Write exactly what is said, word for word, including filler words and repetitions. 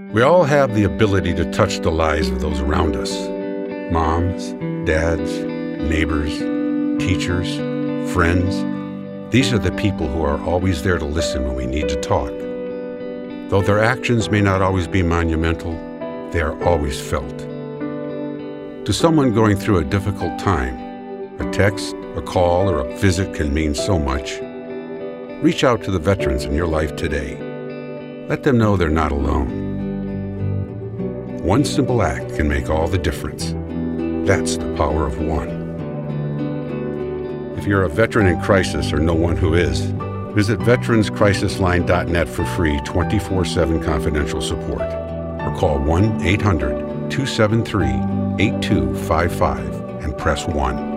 We all have the ability to touch the lives of those around us. Moms, dads, neighbors, teachers, friends. These are the people who are always there to listen when we need to talk. Though their actions may not always be monumental, they are always felt. To someone going through a difficult time, a text, a call, or a visit can mean so much. Reach out to the veterans in your life today. Let them know they're not alone. One simple act can make all the difference. That's the power of one. If you're a veteran in crisis or know one who is, visit veterans crisis line dot net for free twenty-four seven confidential support, or call one eight hundred two seven three eight two five five and press one.